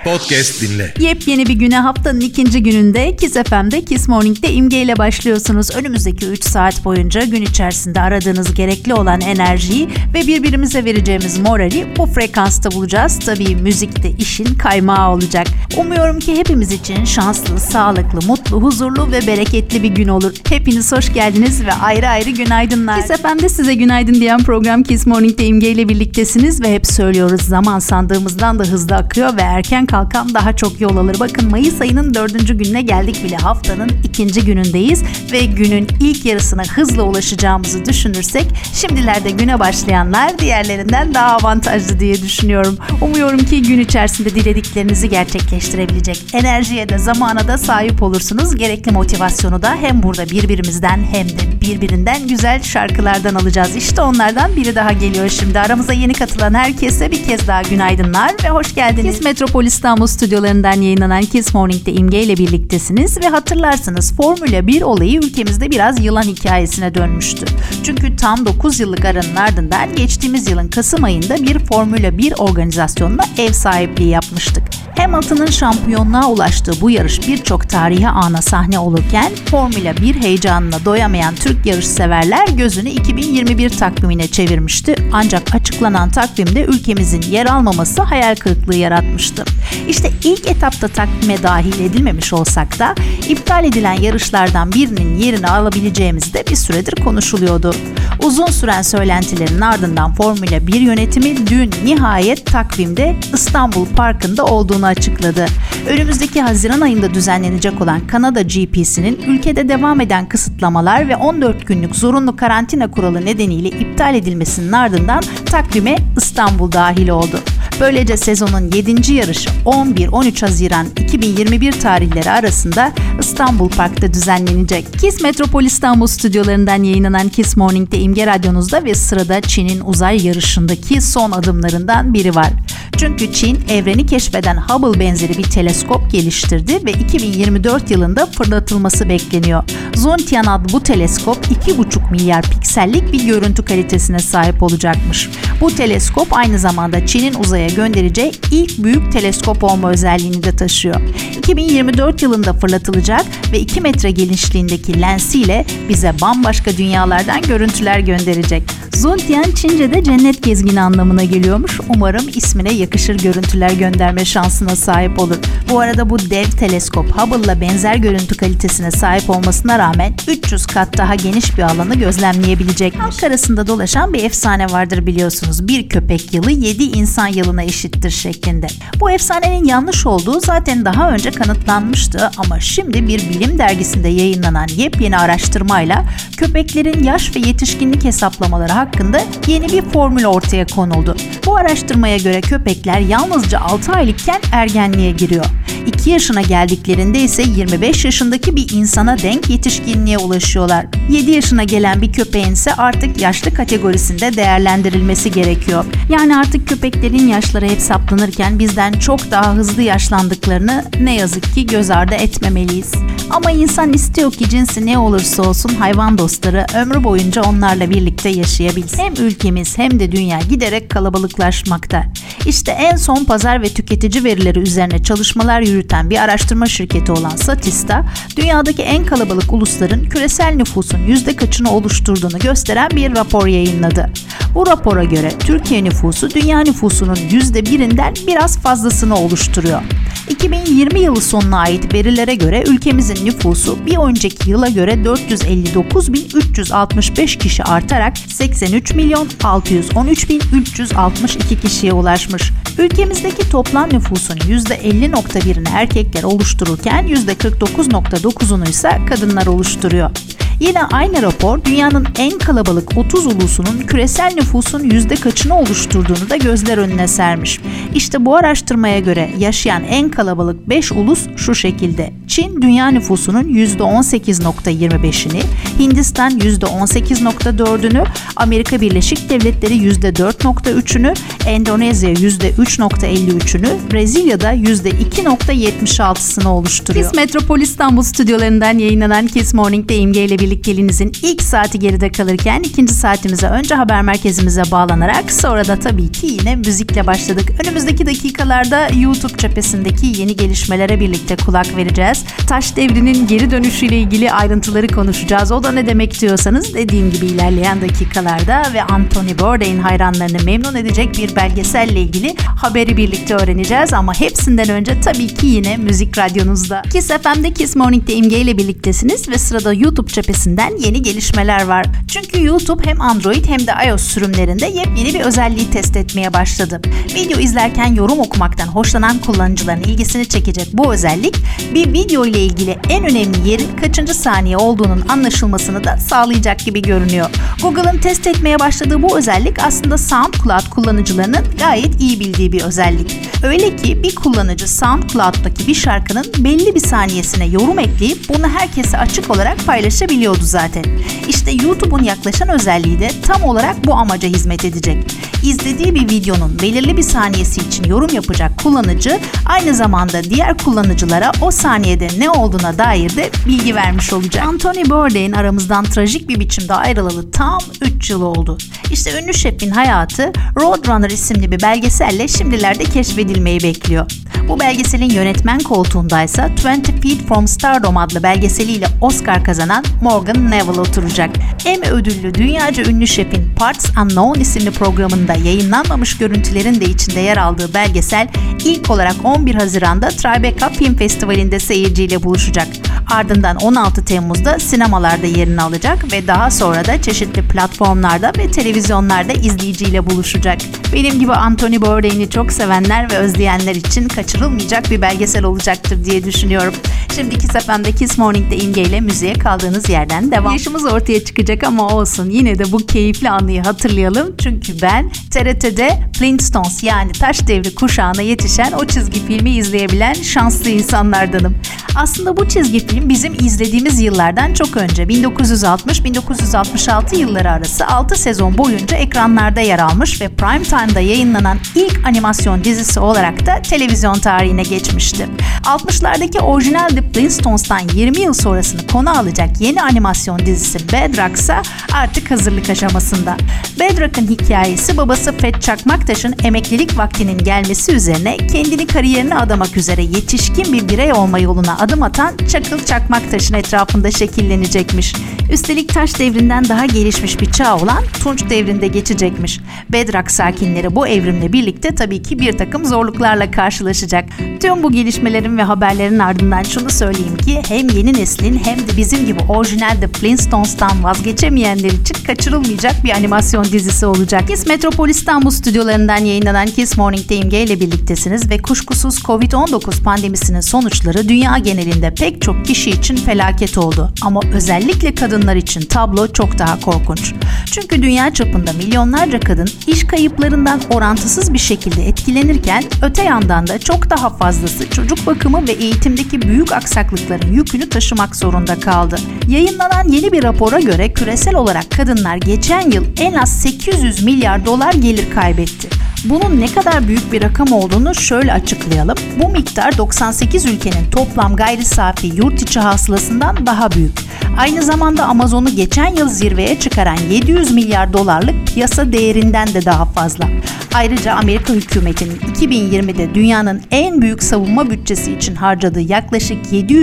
Podcast dinle. Yepyeni bir güne, haftanın ikinci gününde Kiss FM'de Kiss Morning'de İmge ile başlıyorsunuz. Önümüzdeki 3 saat boyunca gün içerisinde aradığınız gerekli olan enerjiyi ve birbirimize vereceğimiz morali bu frekansta bulacağız. Tabii müzik de işin kaymağı olacak. Umuyorum ki hepimiz için şanslı, sağlıklı, mutlu, huzurlu ve bereketli bir gün olur. Hepiniz hoş geldiniz ve ayrı ayrı günaydınlar. Kiss FM'de size günaydın diyen program Kiss Morning'de İmge ile birliktesiniz ve hep söylüyoruz, zaman sandığımızdan da hızlı akıyor ve erken kalkan daha çok yol alır. Bakın, Mayıs ayının 4. gününe geldik bile, haftanın ikinci günündeyiz ve günün ilk yarısına hızla ulaşacağımızı düşünürsek şimdilerde güne başlayanlar diğerlerinden daha avantajlı diye düşünüyorum. Umuyorum ki gün içerisinde dilediklerinizi gerçekleştirebilecek enerjiye de zamana da sahip olursunuz. Gerekli motivasyonu da hem burada birbirimizden hem de birbirinden güzel şarkılardan alacağız. İşte onlardan biri daha geliyor şimdi. Aramıza yeni katılan herkese bir kez daha günaydınlar ve hoş geldiniz. Kiss Metropol İstanbul stüdyolarından yayınlanan Kiss Morning'de İmge ile birliktesiniz ve hatırlarsınız, Formula 1 olayı ülkemizde biraz yılan hikayesine dönmüştü. Çünkü tam 9 yıllık aranın ardından geçtiğimiz yılın Kasım ayında bir Formula 1 organizasyonuna ev sahipliği yapmıştık. Hamilton'ın şampiyonluğa ulaştığı bu yarış birçok tarihi ana sahne olurken Formula 1 heyecanına doyamayan Türk yarışseverler gözünü 2021 takvimine çevirmişti. Ancak açıklanan takvimde ülkemizin yer almaması hayal kırıklığı yaratmıştı. İşte ilk etapta takvime dahil edilmemiş olsak da iptal edilen yarışlardan birinin yerini alabileceğimiz de bir süredir konuşuluyordu. Uzun süren söylentilerin ardından Formula 1 yönetimi dün nihayet takvimde İstanbul Parkı'nda olduğunu açıkladı. Önümüzdeki Haziran ayında düzenlenecek olan Kanada GP'sinin ülkede devam eden kısıtlamalar ve 14 günlük zorunlu karantina kuralı nedeniyle iptal edilmesinin ardından takvime İstanbul dahil oldu. Böylece sezonun 7. yarışı 11-13 Haziran 2021 tarihleri arasında İstanbul Park'ta düzenlenecek. Kiss Metropol İstanbul stüdyolarından yayınlanan Kiss Morning'de İmge Radyonuzda ve sırada Çin'in uzay yarışındaki son adımlarından biri var. Çünkü Çin, evreni keşfeden Hubble benzeri bir teleskop geliştirdi ve 2024 yılında fırlatılması bekleniyor. Zhongtian adlı bu teleskop 2,5 milyar piksellik bir görüntü kalitesine sahip olacakmış. Bu teleskop aynı zamanda Çin'in uzaya göndereceği ilk büyük teleskop olma özelliğini de taşıyor. 2024 yılında fırlatılacak ve 2 metre genişliğindeki lensiyle bize bambaşka dünyalardan görüntüler gönderecek. Zhongtian Çince'de cennet gezgini anlamına geliyormuş. Umarım ismine yakışır görüntüler gönderme şansına sahip olur. Bu arada bu dev teleskop Hubble'la benzer görüntü kalitesine sahip olmasına rağmen 300 kat daha geniş bir alanı gözlemleyebilecek. Halk arasında dolaşan bir efsane vardır biliyorsunuz. Bir köpek yılı 7 insan yılına eşittir şeklinde. Bu efsanenin yanlış olduğu zaten daha önce kanıtlanmıştı ama şimdi bir bilim dergisinde yayınlanan yepyeni araştırmayla köpeklerin yaş ve yetişkinlik hesaplamaları hakkında yeni bir formül ortaya konuldu. Bu araştırmaya göre köpekler yalnızca 6 aylıkken ergenliğe giriyor. 2 yaşına geldiklerinde ise 25 yaşındaki bir insana denk yetişkinliğe ulaşıyorlar. 7 yaşına gelen bir köpeğin ise artık yaşlı kategorisinde değerlendirilmesi gerekiyor. Yani artık köpeklerin yaşları hesaplanırken bizden çok daha hızlı yaşlandıklarını ne yazık ki göz ardı etmemeliyiz. Ama insan istiyor ki cinsi ne olursa olsun hayvan dostları ömrü boyunca onlarla birlikte yaşayabilsin. Hem ülkemiz hem de dünya giderek kalabalıklaşmakta. İşte en son pazar ve tüketici verileri üzerine çalışmalar yürüten bir araştırma şirketi olan Statista, dünyadaki en kalabalık ulusların küresel nüfusun %kaçını oluşturduğunu gösteren bir rapor yayınladı. Bu rapora göre Türkiye nüfusu dünya nüfusunun %1'inden biraz fazlasını oluşturuyor. 2020 yılı sonuna ait verilere göre ülkemizin nüfusu bir önceki yıla göre 459.365 kişi artarak 83.613.362 kişiye ulaşmış. Ülkemizdeki toplam nüfusun %50.1'ini erkekler oluştururken %49.9'unu ise kadınlar oluşturuyor. Yine aynı rapor dünyanın en kalabalık 30 ulusunun küresel nüfusun %kaçını oluşturduğunu da gözler önüne sermiş. İşte bu araştırmaya göre yaşayan en kalabalık 5 ulus şu şekilde. Çin dünya nüfusunun %18.25'ini, Hindistan %18.4'ünü, Amerika Birleşik Devletleri %4.3'ünü, Endonezya %3.53'ünü, Brezilya'da %2.76'sını oluşturuyor. Kiss Metropol İstanbul stüdyolarından yayınlanan Kiss Morning'de İmge ile birlikteliğinizin ilk saati geride kalırken ikinci saatimize önce haber merkezimize bağlanarak sonra da tabii ki yine müzikle başladık. Önümüzdeki dakikalarda YouTube cephesindeki yeni gelişmelere birlikte kulak vereceğiz. Taş devrinin geri dönüşüyle ilgili ayrıntıları konuşacağız. O da ne demek diyorsanız dediğim gibi ilerleyen dakikalarda ve Anthony Bourdain hayranlarını memnun edecek bir belgeselle ilgili haberi birlikte öğreneceğiz. Ama hepsinden önce tabii ki yine Müzik Radyonuzda. Kiss FM'de Kiss Morning'de İmge ile birliktesiniz ve sırada YouTube cephesinden yeni gelişmeler var. Çünkü YouTube hem Android hem de iOS sürümlerinde yepyeni bir özelliği test etmeye başladı. Video izlerken yorum okumaktan hoşlanan kullanıcıların ilgisini çekecek bu özellik, bir video ile ilgili en önemli yerin kaçıncı saniye olduğunun anlaşılmasını da sağlayacak gibi görünüyor. Google'ın test etmeye başladığı bu özellik aslında SoundCloud kullanıcılarının gayet iyi bildiği bir özellik. Öyle ki bir kullanıcı SoundCloud'daki bir şarkının belli bir saniyesine yorum ekleyip bunu herkese açık olarak paylaşabiliyordu zaten. İşte YouTube'un yaklaşan özelliği de tam olarak bu amaca hizmet edecek. İzlediği bir videonun belirli bir saniyesi için yorum yapacak kullanıcı aynı zamanda diğer kullanıcılara o saniyede ne olduğuna dair de bilgi vermiş olacak. Anthony Bourdain aramızdan trajik bir biçimde ayrılalı tam 3 yıl oldu. İşte ünlü şefin hayatı Roadrunner isimli bir belgeselle şimdilerde keşfedilmeyi bekliyor. Bu belgeselin yönetmen koltuğundaysa 20 Feet From Stardom adlı belgeseliyle Oscar kazanan Morgan Neville oturacak. Emmy ödüllü dünyaca ünlü şefin Parts Unknown isimli programında yayınlanmamış görüntülerin de içinde yer aldığı belgesel ilk olarak 11 Haziran'da Tribeca Film Festivali'nde seyirciyle buluşacak. Ardından 16 Temmuz'da sinemalarda yerini alacak ve daha sonra da çeşitli platformlarda ve televizyonlarda izleyiciyle buluşacak. Benim gibi Anthony Bourdain'i çok sevenler ve özleyenler için kaçırılmayacak bir belgesel olacaktır diye düşünüyorum. Şimdi Kiss FM'de Kiss Morning'de İmge ile müziğe kaldığınız yerden devam. Yaşımız ortaya çıkacak ama olsun, yine de bu keyifli anıyı hatırlayalım. Çünkü ben TRT'de Flintstones yani Taş Devri kuşağına yetişen o çizgi filmi izleyebilen şanslı insanlardanım. Aslında bu çizgi film bizim izlediğimiz yıllardan çok önce 1960-1966 yılları arası 6 sezon boyunca ekranlarda yer almış ve prime time'da yayınlanan ilk animasyon dizisi olarak da televizyon tarihine geçmişti. 60'lardaki orijinal The Flintstones'tan 20 yıl sonrasını konu alacak yeni animasyon dizisi Bedrock ise artık hazırlık aşamasında. Bedrock'ın hikayesi babası Fred Çakmaktaş'ın emeklilik vaktinin gelmesi üzerine kendini kariyerine adamak üzere yetişkin bir birey olma yoluna adım atan Çakıl Çakmaktaş'ın etrafında şekillenecekmiş. Üstelik Taş devrinden daha gelişmiş bir çağ olan Tunç devrinde geçecekmiş. Bedrock sakinleri bu evrimle birlikte tabii ki bir takım zorluklarla karşılaşacak. Tüm bu gelişmelerin ve haberlerin ardından şunu söyleyeyim ki hem yeni neslin hem de bizim gibi orijinal The Flintstones'tan vazgeçemeyenler için kaçırılmayacak bir animasyon dizisi olacak. Kiss Metropol İstanbul stüdyolarından yayınlanan Kiss Morning'de İmge ile birliktesiniz ve kuşkusuz Covid-19 pandemisinin sonuçları dünya genelinde pek çok kişi için felaket oldu. Ama özellikle kadınlar için tablo çok daha korkunç. Çünkü dünya çapında milyonlarca kadın iş kayıplarından orantısız bir şekilde etkilenirken öte yandan da çok daha fazlası çocuk bakımı ve eğitimdeki büyük aksaklıkların yükünü taşımak zorunda kaldı. Yayınlanan yeni bir rapora göre küresel olarak kadınlar geçen yıl en az 800 milyar dolar gelir kaybetti. Bunun ne kadar büyük bir rakam olduğunu şöyle açıklayalım. Bu miktar 98 ülkenin toplam gayri safi yurt içi hasılasından daha büyük. Aynı zamanda Amazon'u geçen yıl zirveye çıkaran 700 milyar dolarlık piyasa değerinden de daha fazla. Ayrıca Amerika hükümetinin 2020'de dünyanın en büyük savunma bütçesi için harcadığı yaklaşık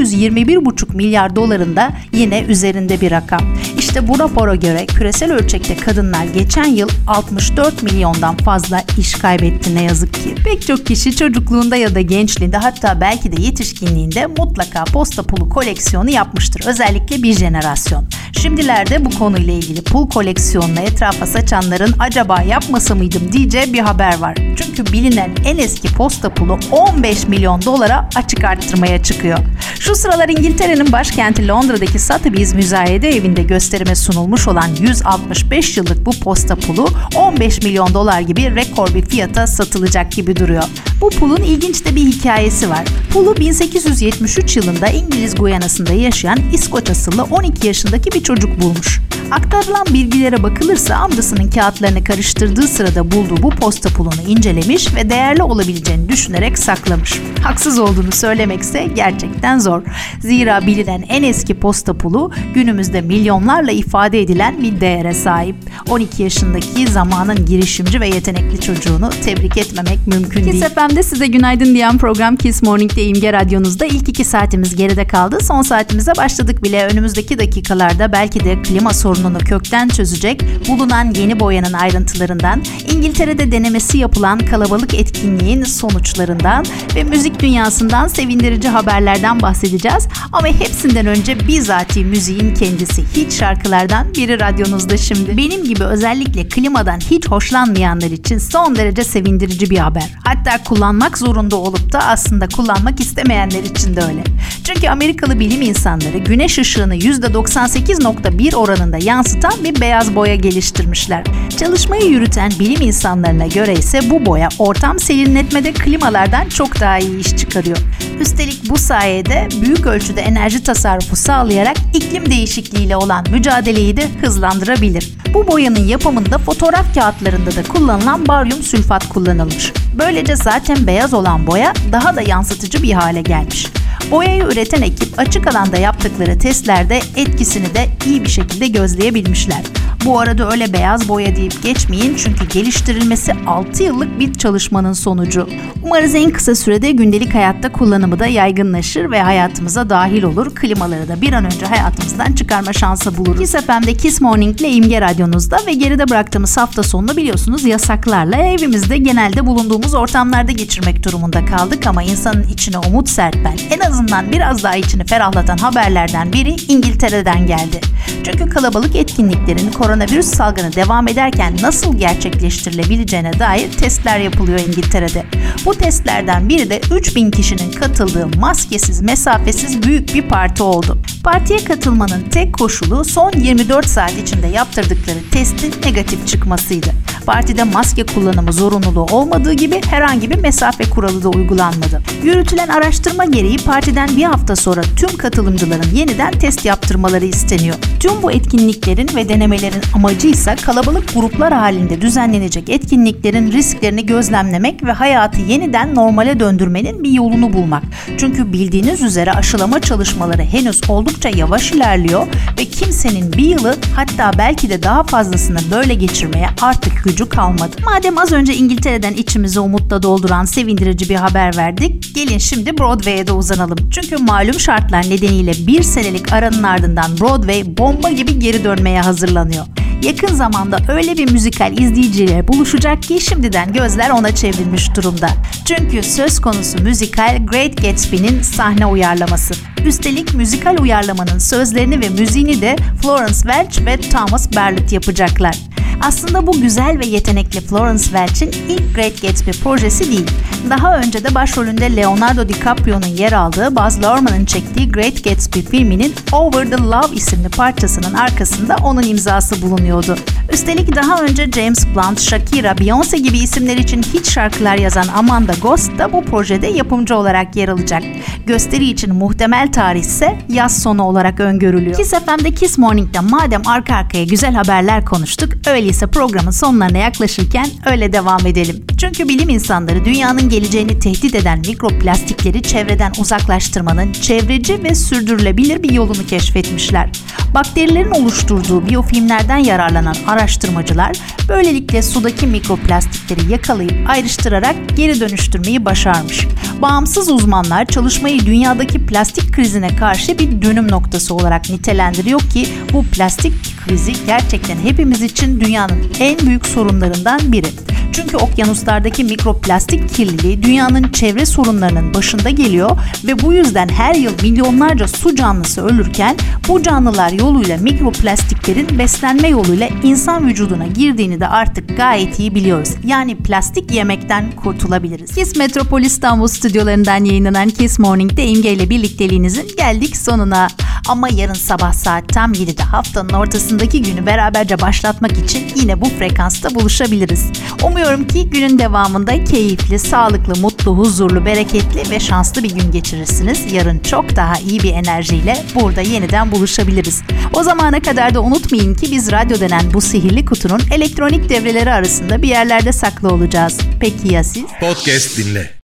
721,5 milyar doların da yine üzerinde bir rakam. İşte bu rapora göre küresel ölçekte kadınlar geçen yıl 64 milyondan fazla iş kaybetti ne yazık ki. Pek çok kişi çocukluğunda ya da gençliğinde hatta belki de yetişkinliğinde mutlaka posta pulu koleksiyonu yapmıştır. Özellikle bir jenerasyon. Şimdilerde bu konuyla ilgili pul koleksiyonunu etrafa saçanların acaba yapmasa mıydım diyeceği bir haber var. Çünkü bilinen en eski posta pulu 15 milyon dolara açık arttırmaya çıkıyor. Şu sıralar İngiltere'nin başkenti Londra'daki Sotheby's Müzayede Evi'nde gösterime sunulmuş olan 165 yıllık bu posta pulu 15 milyon dolar gibi rekor bir fiyata satılacak gibi duruyor. Bu pulun ilginç de bir hikayesi var. Pulu 1873 yılında İngiliz Guyana'sında yaşayan İskoç asıllı 12 yaşındaki bir çocuk bulmuş. Aktarılan bilgilere bakılırsa amcasının kağıtlarını karıştırdığı sırada bulduğu bu posta pulunu incelemiş ve değerli olabileceğini düşünerek saklamış. Haksız olduğunu söylemekse gerçekten zor. Zira bilinen en eski posta pulu günümüzde milyonlarla ifade edilen bir değere sahip. 12 yaşındaki zamanın girişimci ve yetenekli çocuğunu tebrik etmemek mümkün değil. Kiss FM'de size günaydın diyen program Kiss Morning'de İmge Radyonuz'da ilk 2 saatimiz geride kaldı. Son saatimize başladık bile. Önümüzdeki dakikalarda belki de klima sorununu kökten çözecek bulunan yeni boyanın ayrıntılarından, İngiltere'de denemesi yapılan kalabalık etkinliğin sonuçlarından ve müzik dünyasından sevindirici haberlerden bahsedeceğiz. Ama hepsinden önce bizatihi müziğin kendisi, hit şarkılardan biri radyonuzda şimdi. Benim gibi özellikle klimadan hiç hoşlanmayanlar için son derece sevindirici bir haber. Hatta kullanmak zorunda olup da aslında kullanmak istemeyenler için de öyle. Çünkü Amerikalı bilim insanları güneş ışığını %98.1 oranında yansıtan bir beyaz boya geliştirmişler. Çalışmayı yürüten bilim insanlarına göre ise bu boya ortam serinletmede klimalardan çok daha iyi iş çıkarıyor. Üstelik bu sayede büyük ölçüde enerji tasarrufu sağlayarak iklim değişikliğiyle olan mücadeleyi de hızlandırabilir. Bu boyanın yapımında fotoğraf kağıtlarında da kullanılan baryum sülfat kullanılmış. Böylece zaten beyaz olan boya daha da yansıtıcı bir hale gelmiş. Boyayı üreten ekip açık alanda yaptıkları testlerde etkisini de iyi bir şekilde gözleyebilmişler. Bu arada öyle beyaz boya deyip geçmeyin çünkü geliştirilmesi 6 yıllık bir çalışmanın sonucu. Umarız en kısa sürede gündelik hayatta kullanımı da yaygınlaşır ve hayatımıza dahil olur. Klimaları da bir an önce hayatımızdan çıkarma şansı buluruz. Kiss FM'de Kiss Morning ile İmge Radyonuz'da ve geride bıraktığımız hafta sonunu biliyorsunuz yasaklarla evimizde genelde bulunduğumuz ortamlarda geçirmek durumunda kaldık ama insanın içine umut serpen, en azından biraz daha içini ferahlatan haberlerden biri İngiltere'den geldi. Çünkü kalabalık etkinliklerin koronavirüs salgını devam ederken nasıl gerçekleştirilebileceğine dair testler yapılıyor İngiltere'de. Bu testlerden biri de 3000 kişinin katıldığı maskesiz, mesafesiz büyük bir parti oldu. Partiye katılmanın tek koşulu son 24 saat içinde yaptırdıkları testin negatif çıkmasıydı. Partide maske kullanımı zorunluluğu olmadığı gibi herhangi bir mesafe kuralı da uygulanmadı. Yürütülen araştırma gereği partiden bir hafta sonra tüm katılımcıların yeniden test yaptırmaları isteniyor. Tüm bu etkinliklerin ve denemelerin amacı ise kalabalık gruplar halinde düzenlenecek etkinliklerin risklerini gözlemlemek ve hayatı yeniden normale döndürmenin bir yolunu bulmak. Çünkü bildiğiniz üzere aşılama çalışmaları henüz oldukça yavaş ilerliyor ve kimsenin bir yılı hatta belki de daha fazlasını böyle geçirmeye artık gücü kalmadı. Madem az önce İngiltere'den içimizi umutla dolduran sevindirici bir haber verdik, gelin şimdi Broadway'e de uzanalım. Çünkü malum şartlar nedeniyle bir senelik aranın ardından Broadway bomba gibi geri dönmeye hazırlanıyor. Yakın zamanda öyle bir müzikal izleyiciyle buluşacak ki şimdiden gözler ona çevrilmiş durumda. Çünkü söz konusu müzikal Great Gatsby'nin sahne uyarlaması. Üstelik müzikal uyarlamanın sözlerini ve müziğini de Florence Welch ve Thomas Berlitt yapacaklar. Aslında bu güzel ve yetenekli Florence Welch'in ilk Great Gatsby projesi değil. Daha önce de başrolünde Leonardo DiCaprio'nun yer aldığı Baz Luhrmann'ın çektiği Great Gatsby filminin Over the Love isimli parçasının arkasında onun imzası bulunuyordu. Üstelik daha önce James Blunt, Shakira, Beyoncé gibi isimler için hit şarkılar yazan Amanda Ghost da bu projede yapımcı olarak yer alacak. Gösteri için muhtemel tarih ise yaz sonu olarak öngörülüyor. Kiss FM'de Kiss Morning'de madem arka arkaya güzel haberler konuştuk, öyleyse programın sonlarına yaklaşırken öyle devam edelim. Çünkü bilim insanları dünyanın geleceğini tehdit eden mikroplastikleri çevreden uzaklaştırmanın çevreci ve sürdürülebilir bir yolunu keşfetmişler. Bakterilerin oluşturduğu biyofilmlerden yararlanan araştırmacılar böylelikle sudaki mikroplastikleri yakalayıp ayrıştırarak geri dönüştürmeyi başarmış. Bağımsız uzmanlar çalışmayı dünyadaki plastik krizine karşı bir dönüm noktası olarak nitelendiriyor ki bu plastik krizi gerçekten hepimiz için dünyanın en büyük sorunlarından biri. Çünkü okyanuslardaki mikroplastik kirliliği dünyanın çevre sorunlarının başında geliyor ve bu yüzden her yıl milyonlarca su canlısı ölürken bu canlılar yoluyla mikroplastiklerin beslenme yoluyla insan vücuduna girdiğini de artık gayet iyi biliyoruz. Yani plastik yemekten kurtulabiliriz. Kiss Metropol İstanbul stüdyolarından yayınlanan Kiss Morning'de İmge ile birlikteliğinizin geldik sonuna. Ama yarın sabah saat tam 7'de haftanın ortasındaki günü beraberce başlatmak için yine bu frekansta buluşabiliriz. Umuyorum ki günün devamında keyifli, sağlıklı, mutlu, huzurlu, bereketli ve şanslı bir gün geçirirsiniz. Yarın çok daha iyi bir enerjiyle burada yeniden buluşabiliriz. O zamana kadar da unutmayın ki biz radyo denen bu sihirli kutunun elektronik devreleri arasında bir yerlerde saklı olacağız. Peki ya siz? Podcast dinle.